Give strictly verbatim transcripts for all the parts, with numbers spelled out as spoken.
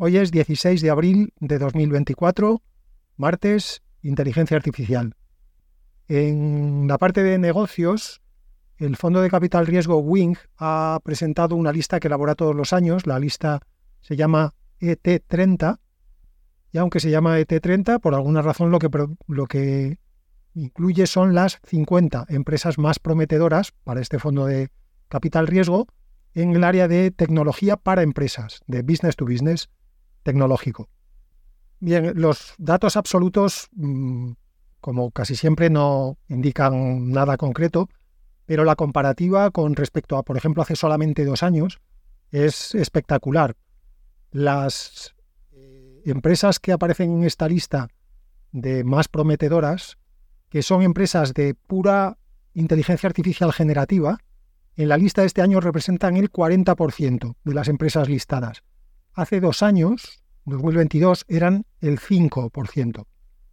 Hoy es dieciséis de abril de dos mil veinticuatro, martes, inteligencia artificial. En la parte de negocios, el fondo de capital riesgo Wing ha presentado una lista que elabora todos los años. La lista se llama E T treinta, y aunque se llama E T treinta, por alguna razón lo que, lo que incluye son las cincuenta empresas más prometedoras para este fondo de capital riesgo en el área de tecnología para empresas, de business to business tecnológico. Bien, los datos absolutos, como casi siempre, no indican nada concreto, pero la comparativa con respecto a, por ejemplo, hace solamente dos años, es espectacular. Las eh, empresas que aparecen en esta lista de más prometedoras, que son empresas de pura inteligencia artificial generativa, en la lista de este año representan el cuarenta por ciento de las empresas listadas. Hace dos años, dos mil veintidós, eran el cinco por ciento.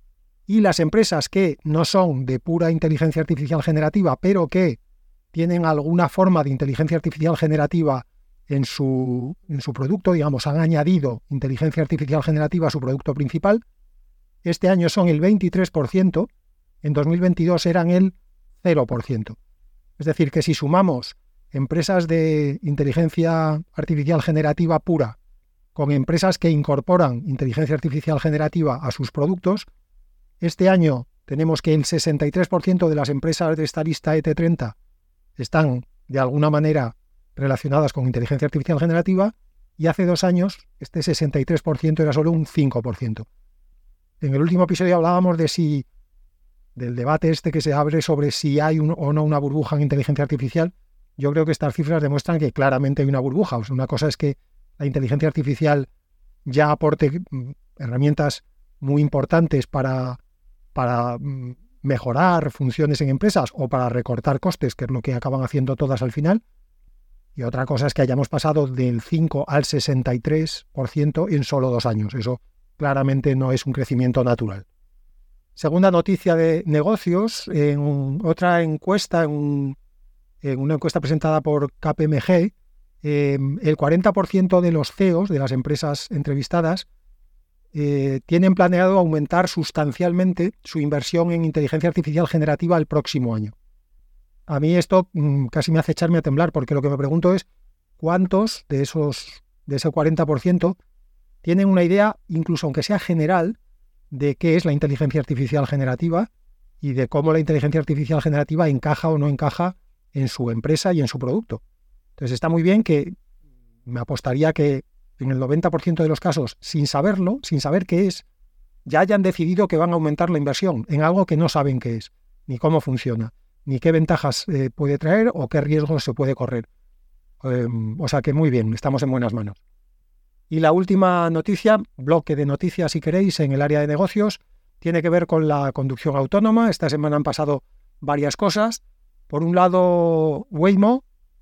Y las empresas que no son de pura inteligencia artificial generativa, pero que tienen alguna forma de inteligencia artificial generativa en su, en su producto, digamos, han añadido inteligencia artificial generativa a su producto principal, este año son el veintitrés por ciento, en dos mil veintidós eran el cero por ciento. Es decir, que si sumamos empresas de inteligencia artificial generativa pura con empresas que incorporan inteligencia artificial generativa a sus productos, este año tenemos que el sesenta y tres por ciento de las empresas de esta lista E T treinta están de alguna manera relacionadas con inteligencia artificial generativa, y hace dos años este sesenta y tres por ciento era solo un cinco por ciento. En el último episodio hablábamos de si, del debate este que se abre sobre si hay un, o no una burbuja en inteligencia artificial. Yo creo que estas cifras demuestran que claramente hay una burbuja. O sea, una cosa es que la inteligencia artificial ya aporte herramientas muy importantes para, para mejorar funciones en empresas o para recortar costes, que es lo que acaban haciendo todas al final. Y otra cosa es que hayamos pasado del cinco al sesenta y tres por ciento en solo dos años. Eso claramente no es un crecimiento natural. Segunda noticia de negocios, en otra encuesta, en, en una encuesta presentada por K P M G, eh, el cuarenta por ciento de los C E Os de las empresas entrevistadas eh, tienen planeado aumentar sustancialmente su inversión en inteligencia artificial generativa el próximo año. A mí esto mmm, casi me hace echarme a temblar, porque lo que me pregunto es cuántos de esos de ese cuarenta por ciento tienen una idea, incluso aunque sea general, de qué es la inteligencia artificial generativa y de cómo la inteligencia artificial generativa encaja o no encaja en su empresa y en su producto. Entonces está muy bien, que me apostaría que en el noventa por ciento de los casos, sin saberlo, sin saber qué es, ya hayan decidido que van a aumentar la inversión en algo que no saben qué es, ni cómo funciona, ni qué ventajas eh, puede traer o qué riesgos se puede correr. Eh, o sea que muy bien, estamos en buenas manos. Y la última noticia, bloque de noticias si queréis, en el área de negocios, tiene que ver con la conducción autónoma. Esta semana han pasado varias cosas. Por un lado, Waymo,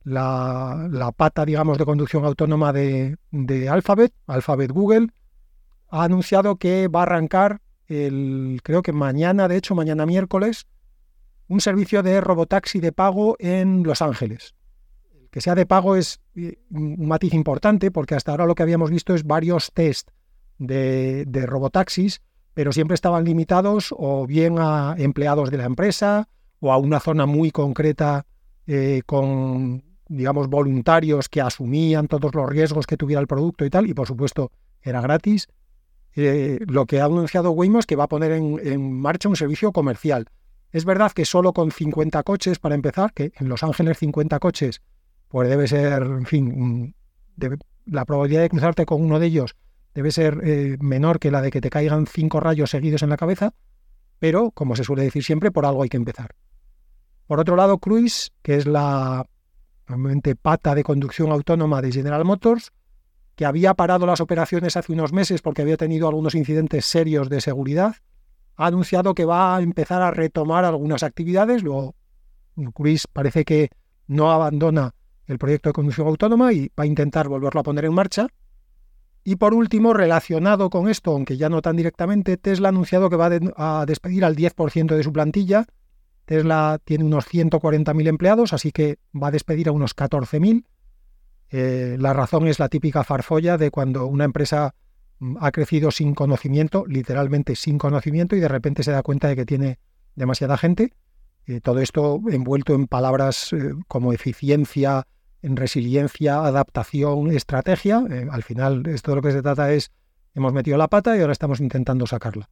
la, la pata, digamos, de conducción autónoma de, de Alphabet, Alphabet Google, ha anunciado que va a arrancar, el, creo que mañana, de hecho, mañana miércoles, un servicio de robotaxi de pago en Los Ángeles. Que sea de pago es un matiz importante, porque hasta ahora lo que habíamos visto es varios test de, de robotaxis, pero siempre estaban limitados o bien a empleados de la empresa o a una zona muy concreta eh, con, digamos, voluntarios que asumían todos los riesgos que tuviera el producto y tal, y por supuesto era gratis. Eh, lo que ha anunciado Waymo es que va a poner en, en marcha un servicio comercial. Es verdad que solo con cincuenta coches para empezar, que en Los Ángeles cincuenta coches pues debe ser, en fin, debe, la probabilidad de cruzarte con uno de ellos debe ser eh, menor que la de que te caigan cinco rayos seguidos en la cabeza, pero, como se suele decir siempre, por algo hay que empezar. Por otro lado, Cruise, que es la realmente pata de conducción autónoma de General Motors, que había parado las operaciones hace unos meses porque había tenido algunos incidentes serios de seguridad, ha anunciado que va a empezar a retomar algunas actividades. Luego, Cruise parece que no abandona el proyecto de conducción autónoma y va a intentar volverlo a poner en marcha. Y por último, relacionado con esto, aunque ya no tan directamente, Tesla ha anunciado que va a despedir al diez por ciento de su plantilla. Tesla tiene unos ciento cuarenta mil empleados, así que va a despedir a unos catorce mil. Eh, la razón es la típica farfolla de cuando una empresa ha crecido sin conocimiento, literalmente sin conocimiento, y de repente se da cuenta de que tiene demasiada gente. Eh, todo esto envuelto en palabras eh, como eficiencia, en resiliencia, adaptación, estrategia. Eh, al final, esto de lo que se trata es, hemos metido la pata y ahora estamos intentando sacarla.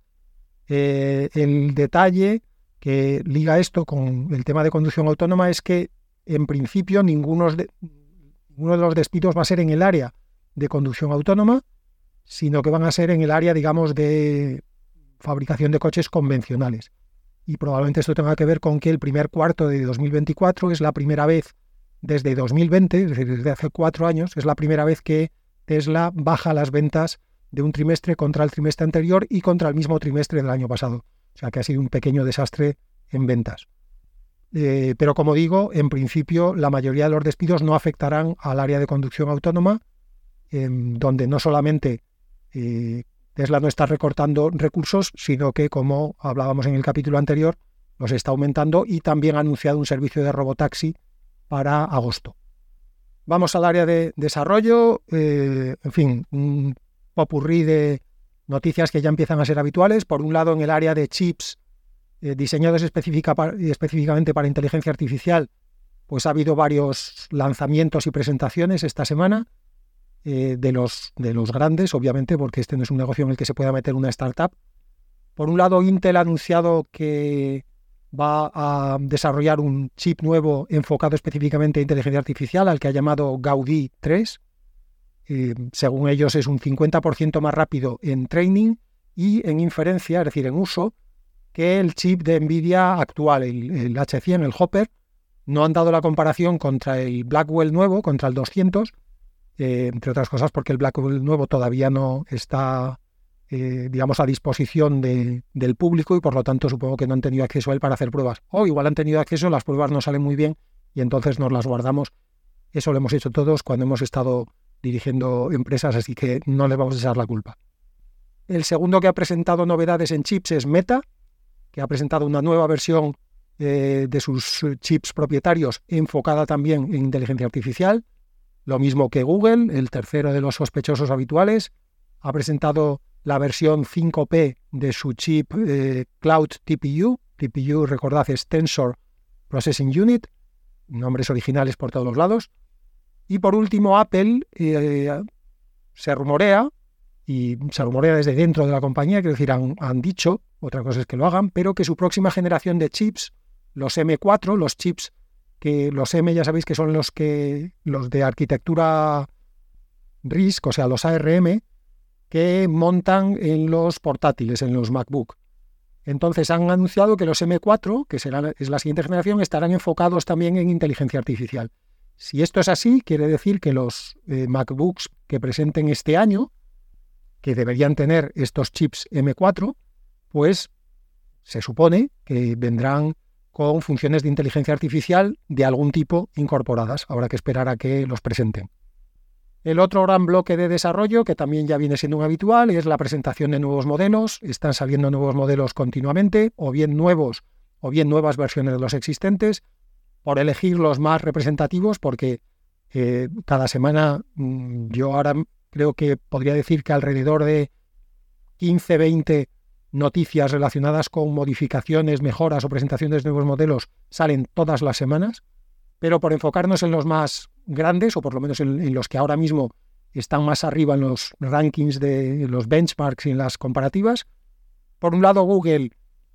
Eh, el detalle que liga esto con el tema de conducción autónoma es que, en principio, ninguno de, ninguno de los despidos va a ser en el área de conducción autónoma, sino que van a ser en el área, digamos, de fabricación de coches convencionales. Y probablemente esto tenga que ver con que el primer cuarto de dos mil veinticuatro es la primera vez desde dos mil veinte, es decir, desde hace cuatro años, es la primera vez que Tesla baja las ventas de un trimestre contra el trimestre anterior y contra el mismo trimestre del año pasado. O sea que ha sido un pequeño desastre en ventas. Eh, pero como digo, en principio la mayoría de los despidos no afectarán al área de conducción autónoma, eh, donde no solamente eh, Tesla no está recortando recursos, sino que, como hablábamos en el capítulo anterior, los está aumentando, y también ha anunciado un servicio de robotaxi para agosto. Vamos al área de desarrollo, eh, en fin, un popurrí de noticias que ya empiezan a ser habituales. Por un lado, en el área de chips eh, diseñados específica para, específicamente para inteligencia artificial, pues ha habido varios lanzamientos y presentaciones esta semana. Eh, de, los, de los grandes, obviamente, porque este no es un negocio en el que se pueda meter una startup. Por un lado, Intel ha anunciado que va a desarrollar un chip nuevo enfocado específicamente a inteligencia artificial, al que ha llamado Gaudi tres. Eh, según ellos, es un cincuenta por ciento más rápido en training y en inferencia, es decir, en uso, que el chip de NVIDIA actual, el, el H cien, el Hopper. No han dado la comparación contra el Blackwell nuevo, contra el doscientos, Eh, entre otras cosas porque el Blackwell nuevo todavía no está, eh, digamos, a disposición de, del público, y por lo tanto supongo que no han tenido acceso a él para hacer pruebas. O igual han tenido acceso, las pruebas no salen muy bien y entonces nos las guardamos. Eso lo hemos hecho todos cuando hemos estado dirigiendo empresas, así que no les vamos a echar la culpa. El segundo que ha presentado novedades en chips es Meta, que ha presentado una nueva versión eh, de sus chips propietarios enfocada también en inteligencia artificial. Lo mismo que Google, el tercero de los sospechosos habituales, ha presentado la versión cinco P de su chip eh, Cloud T P U. T P U, recordad, es Tensor Processing Unit, nombres originales por todos los lados. Y por último, Apple eh, se rumorea, y se rumorea desde dentro de la compañía, quiero decir, han, han dicho, otra cosa es que lo hagan, pero que su próxima generación de chips, los M cuatro, los chips que los M ya sabéis que son los que los de arquitectura RISC, o sea, los A R M, que montan en los portátiles, en los MacBook. Entonces han anunciado que los M cuatro, que será, es la siguiente generación, estarán enfocados también en inteligencia artificial. Si esto es así, quiere decir que los eh, MacBooks que presenten este año, que deberían tener estos chips M cuatro, pues se supone que vendrán con funciones de inteligencia artificial de algún tipo incorporadas. Habrá que esperar a que los presenten. El otro gran bloque de desarrollo, que también ya viene siendo un habitual, es la presentación de nuevos modelos. Están saliendo nuevos modelos continuamente, o bien nuevos, o bien nuevas versiones de los existentes, por elegir los más representativos, porque eh, cada semana mmm, yo ahora creo que podría decir que alrededor de quince, veinte noticias relacionadas con modificaciones, mejoras o presentaciones de nuevos modelos salen todas las semanas, pero por enfocarnos en los más grandes, o por lo menos en, en los que ahora mismo están más arriba en los rankings de los benchmarks y en las comparativas. Por un lado, Google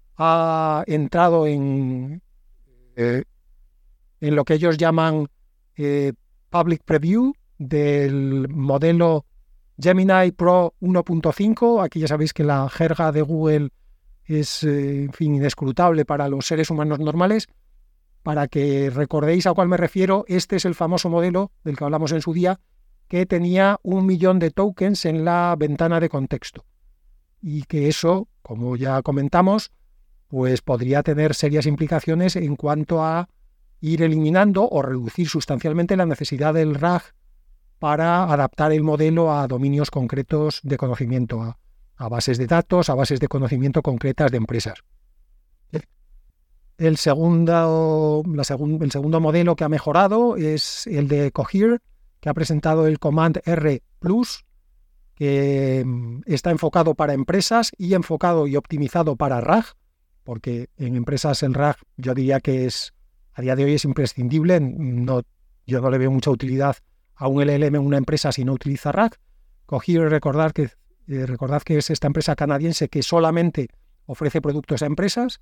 ha entrado en, eh, en lo que ellos llaman eh, Public Preview del modelo Gemini Pro uno punto cinco. Aquí ya sabéis que la jerga de Google es, eh, en fin, inescrutable para los seres humanos normales. Para que recordéis a cuál me refiero, este es el famoso modelo del que hablamos en su día, que tenía un millón de tokens en la ventana de contexto. Y que eso, como ya comentamos, pues podría tener serias implicaciones en cuanto a ir eliminando o reducir sustancialmente la necesidad del R A G para adaptar el modelo a dominios concretos de conocimiento, a, a bases de datos, a bases de conocimiento concretas de empresas. El segundo, la segun, el segundo modelo que ha mejorado es el de Cohere, que ha presentado el Command R Plus, que está enfocado para empresas y enfocado y optimizado para R A G, porque en empresas el R A G yo diría que es a día de hoy es imprescindible. No, yo no le veo mucha utilidad a un L L M en una empresa si no utiliza R A G. Cogí y recordar que, eh, recordad que es esta empresa canadiense que solamente ofrece productos a empresas.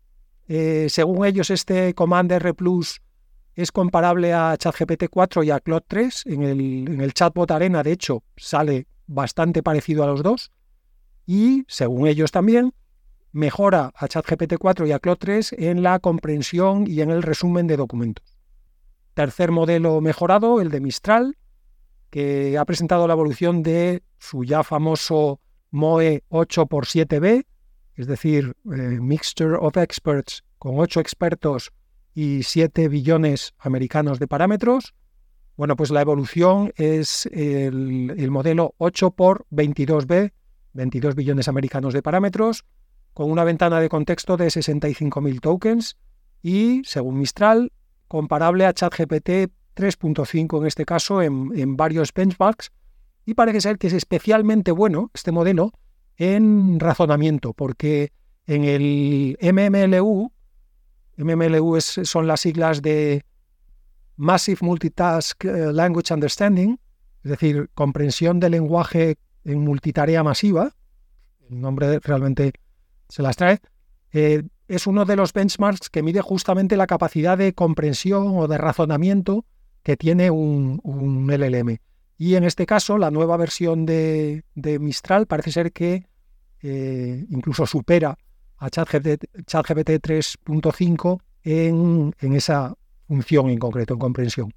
Eh, según ellos, este Command R Plus es comparable a ChatGPT cuatro y a Claude tres. En el, en el chatbot Arena, de hecho, sale bastante parecido a los dos. Y, según ellos también, mejora a ChatGPT cuatro y a Claude tres en la comprensión y en el resumen de documentos. Tercer modelo mejorado, el de Mistral, que ha presentado la evolución de su ya famoso M O E ocho por siete B, es decir, eh, Mixture of Experts, con ocho expertos y siete billones americanos de parámetros. Bueno, pues la evolución es el, el modelo ocho por veintidós B, veintidós billones americanos de parámetros, con una ventana de contexto de sesenta y cinco mil tokens y, según Mistral, comparable a ChatGPT tres punto cinco en este caso en, en varios benchmarks, y parece ser que es especialmente bueno este modelo en razonamiento, porque en el M M L U, M M L U es, son las siglas de Massive Multitask Language Understanding, es decir, comprensión del lenguaje en multitarea masiva, el nombre realmente se las trae, eh, es uno de los benchmarks que mide justamente la capacidad de comprensión o de razonamiento que tiene un, un L L M. Y en este caso, la nueva versión de, de Mistral parece ser que eh, incluso supera a ChatGPT, ChatGPT tres punto cinco en, en esa función en concreto, en comprensión.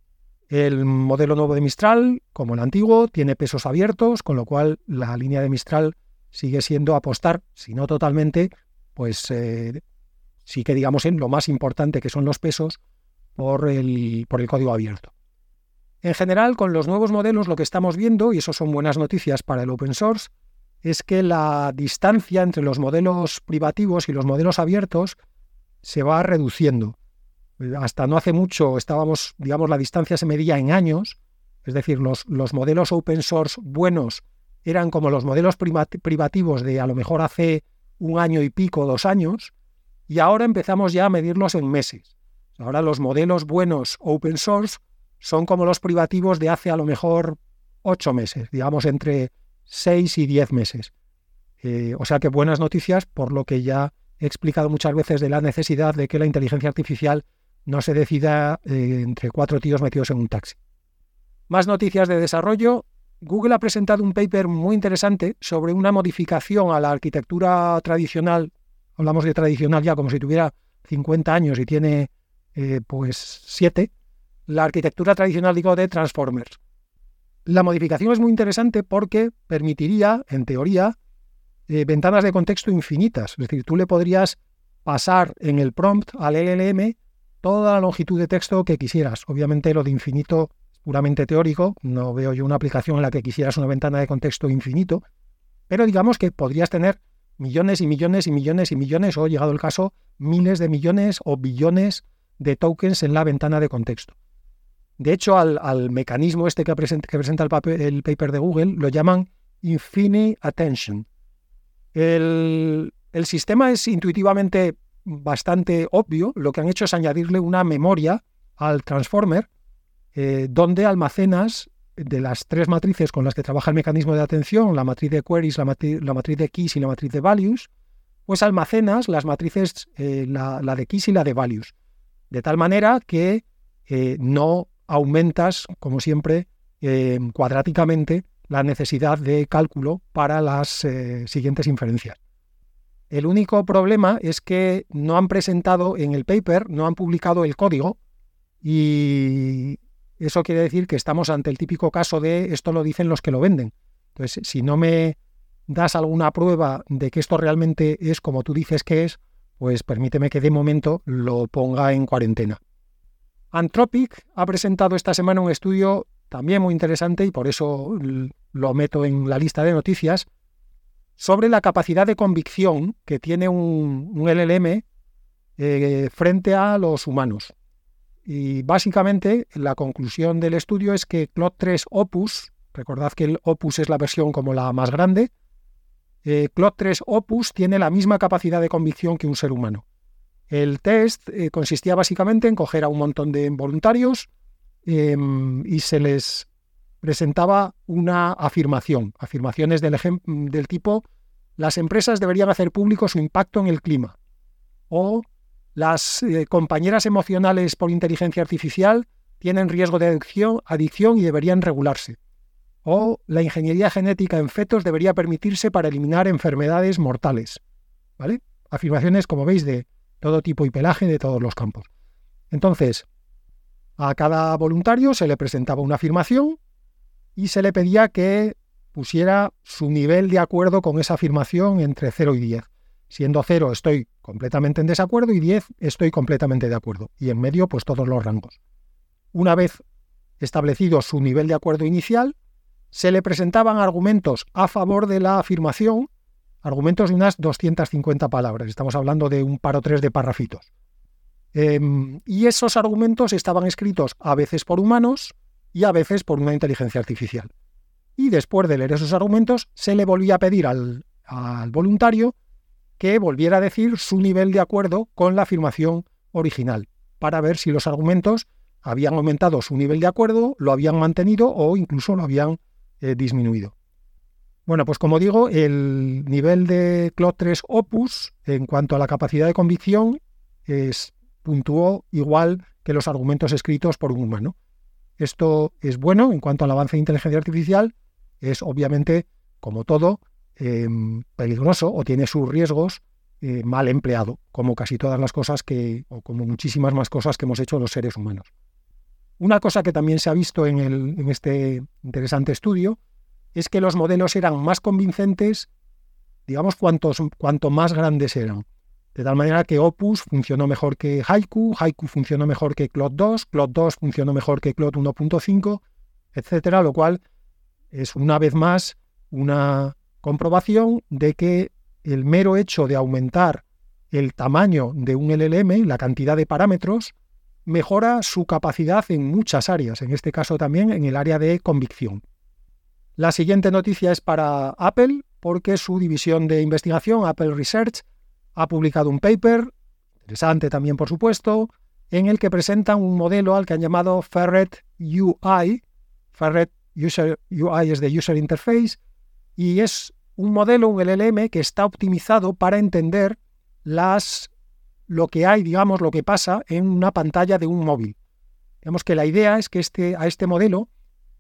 El modelo nuevo de Mistral, como el antiguo, tiene pesos abiertos, con lo cual la línea de Mistral sigue siendo apostar, si no totalmente, pues eh, sí que digamos en lo más importante, que son los pesos, por el, por el código abierto. En general, con los nuevos modelos lo que estamos viendo, y eso son buenas noticias para el open source, es que la distancia entre los modelos privativos y los modelos abiertos se va reduciendo. Hasta no hace mucho estábamos, digamos, la distancia se medía en años, es decir, los, los modelos open source buenos eran como los modelos privativos de a lo mejor hace un año y pico, dos años, y ahora empezamos ya a medirlos en meses. Ahora los modelos buenos open source son como los privativos de hace a lo mejor ocho meses, digamos entre seis y diez meses. Eh, o sea que buenas noticias, por lo que ya he explicado muchas veces de la necesidad de que la inteligencia artificial no se decida eh, entre cuatro tíos metidos en un taxi. Más noticias de desarrollo. Google ha presentado un paper muy interesante sobre una modificación a la arquitectura tradicional. Hablamos de tradicional ya como si tuviera cincuenta años y tiene eh, pues siete. La arquitectura tradicional, digo, de Transformers. La modificación es muy interesante porque permitiría, en teoría, eh, ventanas de contexto infinitas. Es decir, tú le podrías pasar en el prompt al L L M toda la longitud de texto que quisieras. Obviamente lo de infinito es puramente teórico, no veo yo una aplicación en la que quisieras una ventana de contexto infinito, pero digamos que podrías tener millones y millones y millones y millones, o llegado el caso, miles de millones o billones de tokens en la ventana de contexto. De hecho, al, al mecanismo este que presenta, que presenta el, paper, el paper de Google lo llaman Infinite Attention. El, el sistema es intuitivamente bastante obvio. Lo que han hecho es añadirle una memoria al transformer eh, donde almacenas de las tres matrices con las que trabaja el mecanismo de atención, la matriz de queries, la matriz, la matriz de keys y la matriz de values, pues almacenas las matrices, eh, la, la de keys y la de values, de tal manera que eh, no aumentas, como siempre, eh, cuadráticamente la necesidad de cálculo para las eh, siguientes inferencias. El único problema es que no han presentado en el paper, no han publicado el código, y eso quiere decir que estamos ante el típico caso de esto lo dicen los que lo venden. Entonces, si no me das alguna prueba de que esto realmente es como tú dices que es, pues permíteme que de momento lo ponga en cuarentena. Anthropic ha presentado esta semana un estudio también muy interesante, y por eso lo meto en la lista de noticias, sobre la capacidad de convicción que tiene un, un L L M eh, frente a los humanos. Y básicamente la conclusión del estudio es que Claude tres Opus, Recordad que el Opus es la versión como la más grande. Eh, Claude tres Opus tiene la misma capacidad de convicción que un ser humano. El test eh, consistía básicamente en coger a un montón de voluntarios eh, y se les presentaba una afirmación. Afirmaciones del, del tipo: las empresas deberían hacer público su impacto en el clima. O las eh, compañeras emocionales por inteligencia artificial tienen riesgo de adicción, adicción y deberían regularse. O la ingeniería genética en fetos debería permitirse para eliminar enfermedades mortales. ¿Vale? Afirmaciones, como veis, de todo tipo y pelaje, de todos los campos. Entonces, a cada voluntario se le presentaba una afirmación y se le pedía que pusiera su nivel de acuerdo con esa afirmación entre cero y diez. Siendo cero estoy completamente en desacuerdo y diez estoy completamente de acuerdo. Y en medio, pues todos los rangos. Una vez establecido su nivel de acuerdo inicial, se le presentaban argumentos a favor de la afirmación, argumentos de unas doscientas cincuenta palabras. Estamos hablando de un par o tres de parrafitos. Eh, y esos argumentos estaban escritos a veces por humanos y a veces por una inteligencia artificial. Y después de leer esos argumentos, se le volvía a pedir al, al voluntario que volviera a decir su nivel de acuerdo con la afirmación original, para ver si los argumentos habían aumentado su nivel de acuerdo, lo habían mantenido o incluso lo habían eh, disminuido. Bueno, pues como digo, el nivel de Claude tres Opus en cuanto a la capacidad de convicción es, puntuó igual que los argumentos escritos por un humano. Esto es bueno en cuanto al avance de inteligencia artificial, es obviamente, como todo, eh, peligroso o tiene sus riesgos eh, mal empleado, como casi todas las cosas que, o como muchísimas más cosas que hemos hecho los seres humanos. Una cosa que también se ha visto en, el, en este interesante estudio es que los modelos eran más convincentes, digamos, cuantos, cuanto más grandes eran. De tal manera que Opus funcionó mejor que Haiku, Haiku funcionó mejor que Claude dos, Claude dos funcionó mejor que Claude uno punto cinco, etcétera, lo cual es una vez más una comprobación de que el mero hecho de aumentar el tamaño de un L L M, la cantidad de parámetros, mejora su capacidad en muchas áreas, en este caso también en el área de convicción. La siguiente noticia es para Apple, porque su división de investigación, Apple Research, ha publicado un paper, interesante también por supuesto, en el que presentan un modelo al que han llamado Ferret U I. Ferret User, U I es de User Interface, y es un modelo, un L L M, que está optimizado para entender las, lo que hay, digamos, lo que pasa en una pantalla de un móvil. Digamos que la idea es que este, a este modelo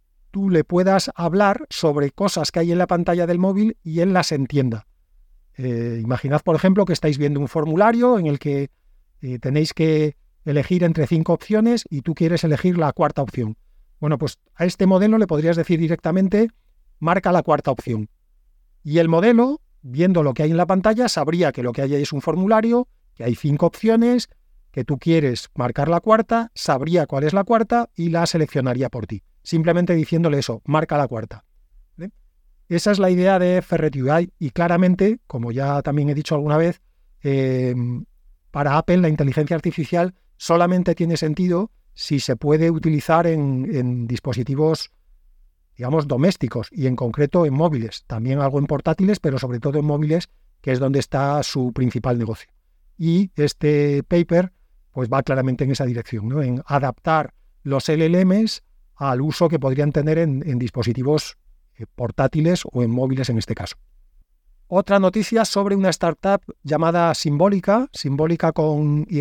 tú le puedas hablar sobre cosas que hay en la pantalla del móvil y él las entienda. Eh, imaginad, por ejemplo, que estáis viendo un formulario en el que eh, tenéis que elegir entre cinco opciones y tú quieres elegir la cuarta opción. Bueno, pues a este modelo le podrías decir directamente, marca la cuarta opción. Y el modelo, viendo lo que hay en la pantalla, sabría que lo que hay ahí es un formulario, que hay cinco opciones, que tú quieres marcar la cuarta, sabría cuál es la cuarta y la seleccionaría por ti. Simplemente diciéndole eso, marca la cuarta. ¿Vale? Esa es la idea de Ferret U I y claramente, como ya también he dicho alguna vez, eh, para Apple la inteligencia artificial solamente tiene sentido si se puede utilizar en, en dispositivos, digamos, domésticos y en concreto en móviles. También algo en portátiles, pero sobre todo en móviles, que es donde está su principal negocio. Y este paper pues va claramente en esa dirección, ¿no? En adaptar los L L Ms al uso que podrían tener en, en dispositivos eh, portátiles o en móviles en este caso. Otra noticia sobre una startup llamada Symbolica, Symbolica con Y,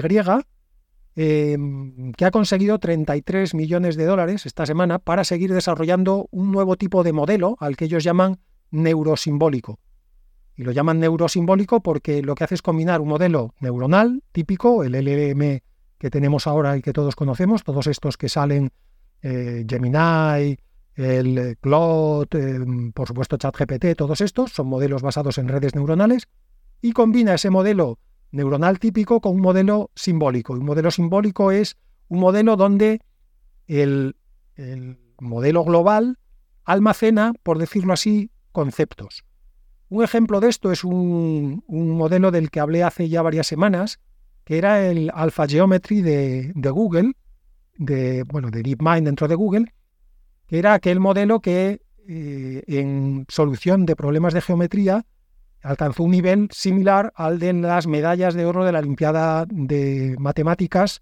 eh, que ha conseguido treinta y tres millones de dólares esta semana para seguir desarrollando un nuevo tipo de modelo al que ellos llaman neurosimbólico. Y lo llaman neurosimbólico porque lo que hace es combinar un modelo neuronal típico, el L L M que tenemos ahora y que todos conocemos, todos estos que salen, eh, Gemini, el Claude, eh, por supuesto ChatGPT, todos estos son modelos basados en redes neuronales, y combina ese modelo neuronal típico con un modelo simbólico. Un modelo simbólico es un modelo donde el, el modelo global almacena, por decirlo así, conceptos. Un ejemplo de esto es un, un modelo del que hablé hace ya varias semanas, que era el AlphaGeometry de, de Google, de, bueno, de DeepMind dentro de Google, que era aquel modelo que eh, en solución de problemas de geometría alcanzó un nivel similar al de las medallas de oro de la Olimpiada de Matemáticas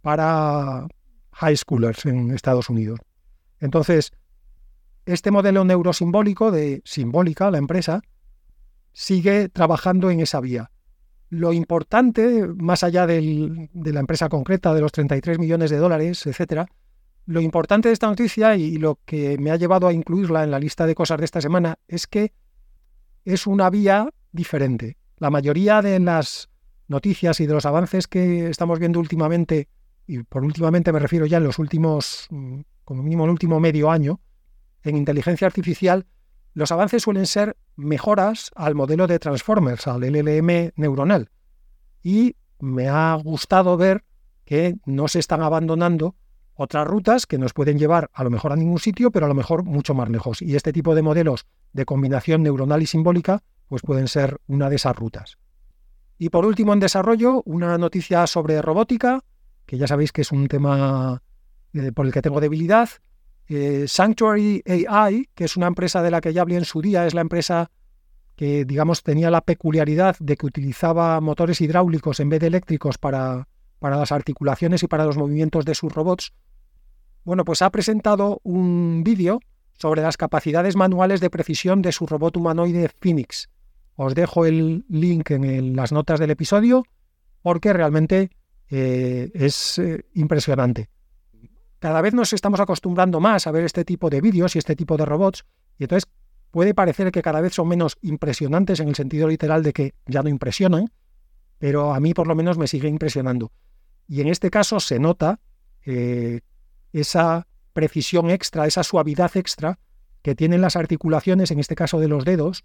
para high schoolers en Estados Unidos. Entonces, este modelo neurosimbólico de Simbólica, la empresa, sigue trabajando en esa vía. Lo importante, más allá del, de la empresa concreta, de los treinta y tres millones de dólares, etcétera, lo importante de esta noticia y lo que me ha llevado a incluirla en la lista de cosas de esta semana es que es una vía diferente. La mayoría de las noticias y de los avances que estamos viendo últimamente, y por últimamente me refiero ya en los últimos, como mínimo el último medio año, en inteligencia artificial, los avances suelen ser mejoras al modelo de Transformers, al L L M neuronal. Y me ha gustado ver que no se están abandonando otras rutas que nos pueden llevar a lo mejor a ningún sitio, pero a lo mejor mucho más lejos. Y este tipo de modelos de combinación neuronal y simbólica pues pueden ser una de esas rutas. Y por último, en desarrollo, una noticia sobre robótica, que ya sabéis que es un tema eh, por el que tengo debilidad. Eh, Sanctuary A I, que es una empresa de la que ya hablé en su día, es la empresa que, digamos, tenía la peculiaridad de que utilizaba motores hidráulicos en vez de eléctricos para, para las articulaciones y para los movimientos de sus robots. Bueno, pues ha presentado un vídeo sobre las capacidades manuales de precisión de su robot humanoide Phoenix. Os dejo el link en el, las notas del episodio porque realmente eh, es eh, impresionante. Cada vez nos estamos acostumbrando más a ver este tipo de vídeos y este tipo de robots, y entonces puede parecer que cada vez son menos impresionantes en el sentido literal de que ya no impresionan, pero a mí por lo menos me sigue impresionando. Y en este caso se nota eh, esa precisión extra, esa suavidad extra que tienen las articulaciones, en este caso de los dedos,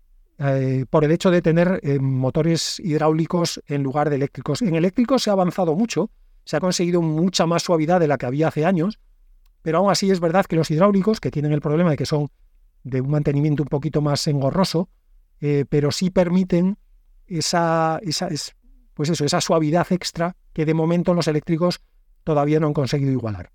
eh, por el hecho de tener eh, motores hidráulicos en lugar de eléctricos. En eléctricos se ha avanzado mucho, se ha conseguido mucha más suavidad de la que había hace años, pero aún así es verdad que los hidráulicos, que tienen el problema de que son de un mantenimiento un poquito más engorroso, eh, pero sí permiten esa, esa, es, pues eso, esa suavidad extra que de momento los eléctricos todavía no han conseguido igualar.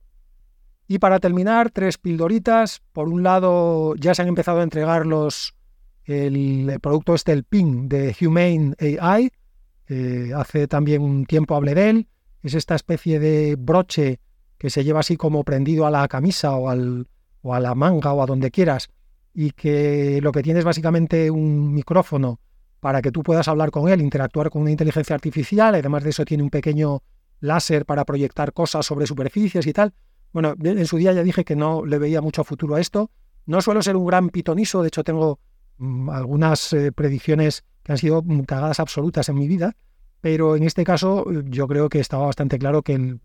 Y para terminar, tres pildoritas. Por un lado, ya se han empezado a entregar los, el, el producto este, el P I N de Humane A I. Eh, hace también un tiempo hablé de él. Es esta especie de broche que se lleva así como prendido a la camisa o, al, o a la manga o a donde quieras, y que lo que tiene es básicamente un micrófono para que tú puedas hablar con él, interactuar con una inteligencia artificial. Además de eso tiene un pequeño láser para proyectar cosas sobre superficies y tal. Bueno, en su día ya dije que no le veía mucho futuro a esto. No suelo ser un gran pitoniso, de hecho tengo mmm, algunas eh, predicciones que han sido mmm, cagadas absolutas en mi vida, pero en este caso yo creo que estaba bastante claro que el,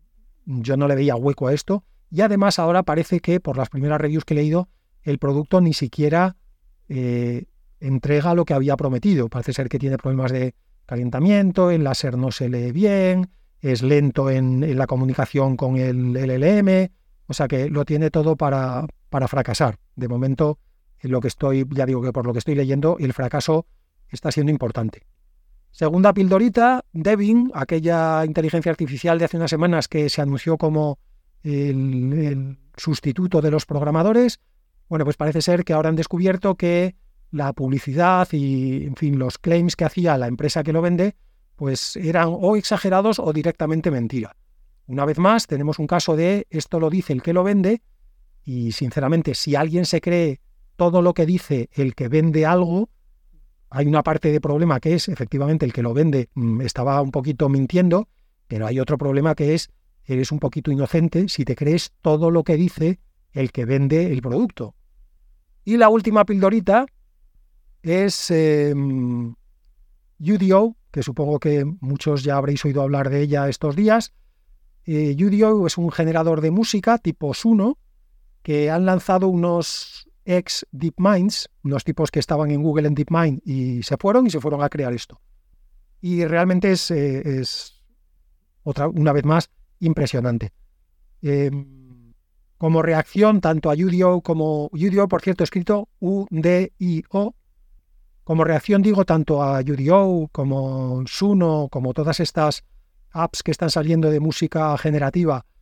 yo no le veía hueco a esto, y además ahora parece que, por las primeras reviews que he leído, el producto ni siquiera eh, entrega lo que había prometido. Parece ser que tiene problemas de calentamiento, el láser no se lee bien, es lento en, en la comunicación con el L L M, o sea que lo tiene todo para, para fracasar. De momento, en lo que estoy, ya digo que por lo que estoy leyendo, el fracaso está siendo importante. Segunda pildorita, Devin, aquella inteligencia artificial de hace unas semanas que se anunció como el, el sustituto de los programadores. Bueno, pues parece ser que ahora han descubierto que la publicidad y, en fin, los claims que hacía la empresa que lo vende, pues eran o exagerados o directamente mentira. Una vez más, tenemos un caso de esto lo dice el que lo vende, y sinceramente, si alguien se cree todo lo que dice el que vende algo, hay una parte de problema que es, efectivamente, el que lo vende mmm, estaba un poquito mintiendo, pero hay otro problema que es, eres un poquito inocente si te crees todo lo que dice el que vende el producto. Y la última pildorita es eh, U D O, que supongo que muchos ya habréis oído hablar de ella estos días. Eh, U D O es un generador de música tipo Suno, que han lanzado unos ex DeepMinds, unos tipos que estaban en Google en DeepMind y se fueron y se fueron a crear esto. Y realmente es, eh, es otra, una vez más, impresionante. Eh, como reacción tanto a U D O como U D O, por cierto, escrito U D I O, como reacción digo tanto a U D O como Suno, como todas estas apps que están saliendo de música generativa,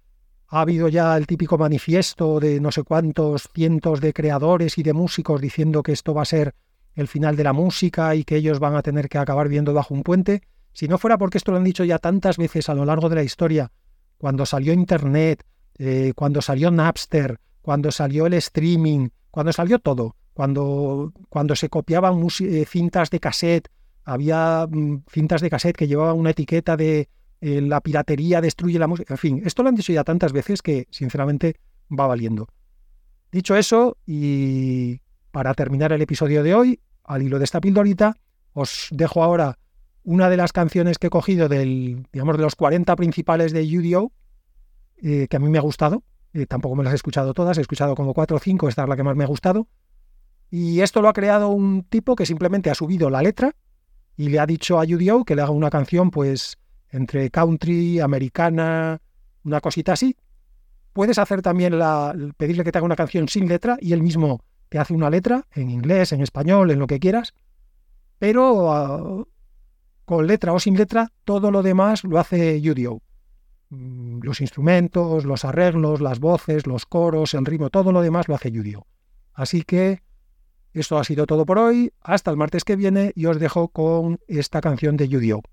ha habido ya el típico manifiesto de no sé cuántos cientos de creadores y de músicos diciendo que esto va a ser el final de la música y que ellos van a tener que acabar viviendo bajo un puente. Si no fuera porque esto lo han dicho ya tantas veces a lo largo de la historia, cuando salió Internet, eh, cuando salió Napster, cuando salió el streaming, cuando salió todo, cuando, cuando se copiaban eh, cintas de cassette, había mm, cintas de cassette que llevaban una etiqueta de eh, la piratería destruye la música, en fin, esto lo han dicho ya tantas veces que sinceramente va valiendo. Dicho eso, y para terminar el episodio de hoy, al hilo de esta pildorita, os dejo ahora una de las canciones que he cogido del, digamos, de los cuarenta principales de U D O, eh, que a mí me ha gustado. Eh, tampoco me las he escuchado todas, he escuchado como cuatro o cinco, esta es la que más me ha gustado. Y esto lo ha creado un tipo que simplemente ha subido la letra y le ha dicho a U D O que le haga una canción, pues, entre country, americana, una cosita así. Puedes hacer también la, pedirle que te haga una canción sin letra y él mismo te hace una letra en inglés, en español, en lo que quieras, pero uh, con letra o sin letra, todo lo demás lo hace U D O. Los instrumentos, los arreglos, las voces, los coros, el ritmo, todo lo demás lo hace U D O. Así que esto ha sido todo por hoy. Hasta el martes que viene y os dejo con esta canción de U D O.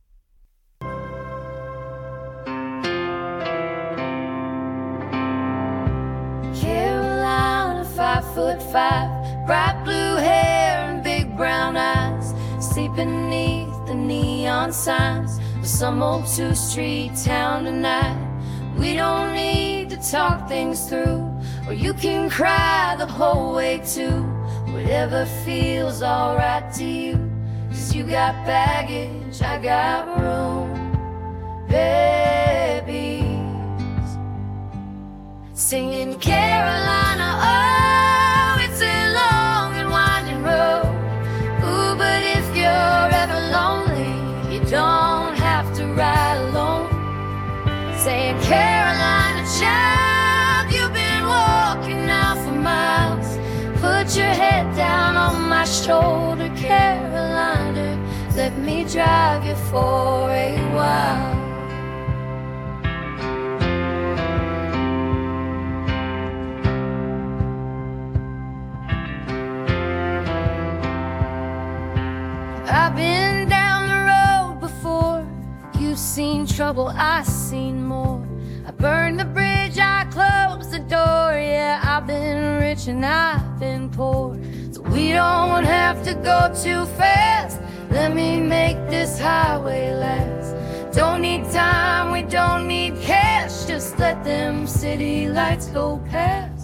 Carolina, five foot five, bright blue hair and big brown eyes, sleep beneath the neon signs of some old two-street town tonight. We don't need to talk things through, or you can cry the whole way too. Whatever feels alright to you, 'cause you got baggage, I got room. Babies singing Carolina, oh, it's a long and winding road. Ooh, but if you're ever lonely, you don't have to ride alone. Saying Carolina, child, you've been walking now for miles. Put your head down on my shoulder, Carolina, let me drive you for a while. I've been down the road before. You've seen trouble, I've seen more. I burned the bridge, I closed the door. Yeah, I've been rich and I've been poor. So we don't have to go too fast. Let me make this highway last. Don't need time, we don't need cash. Just let them city lights go past.